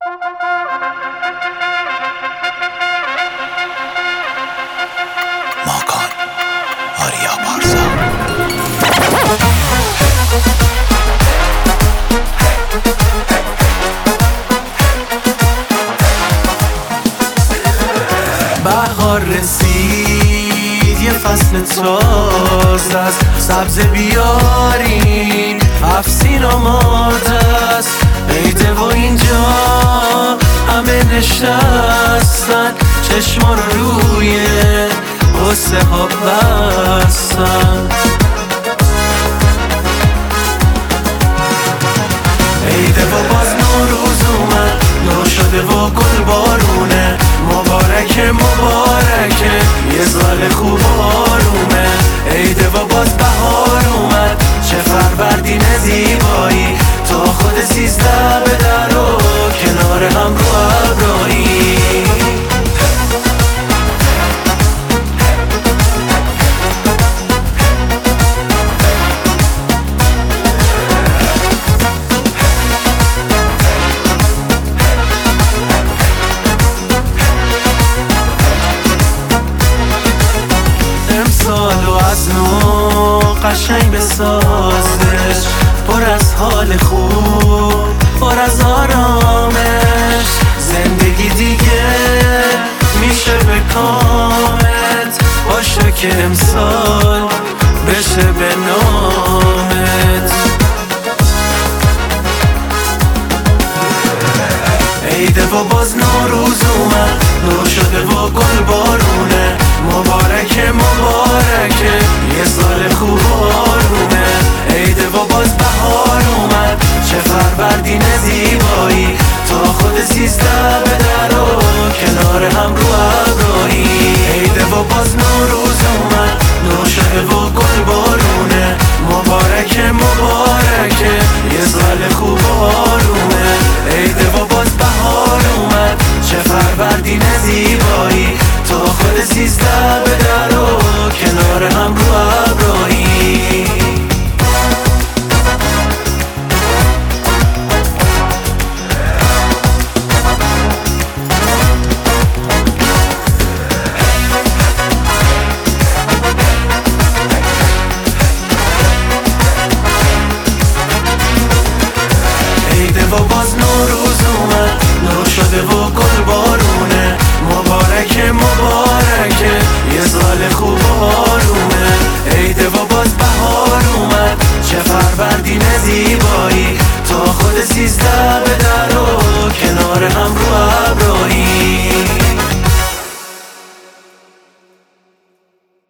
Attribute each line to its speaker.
Speaker 1: ماکان آریا پارسا. بهار رسید یه فصل تازه است، سبز بیارین افسین آماده است. عیده و اینجا همه نشستن، چشما رو روی قصه ها بستن. عیده و باز نوروز اومد، نو شده و گل بارونه. مبارکه مبارکه یه سال خوب و آرومه. عیده و باز بهار اومد، چه فروردین زیبایی. تا خود 13 به در و کنار هم رو ابرایی. امسالو از نو قشنگ بسازش، پر از حال خوب، پر از آرامش. زندگی دیگه میشه به کامت، باشه که امسال بشه به نامت. عیده و باز نوروز اومد، نو شده و گل بارونه. مبارکه مبارکه یه سال خوب و آرومه. عیده و باز بهار اومد، چه فروردین زیبایی. تا خود 13 به در و کنار هم رو ابرایی. عیده و باز نوروز اومد، نو شده و گل بارونه. مبارکه مبارکه یه سال خوب و آرومه. عیده و باز بهار اومد، چه فروردین زیبایی. تا خود 13 به در و کنار هم رو ابرایی. عیده و باز نوروز اومد، نو شده و گل بارونه. مبارکه مبارکه یه سال خوب و آرومه. عیده و باز بهار اومد، چه فروردین زیبایی. تا خود 13 به در و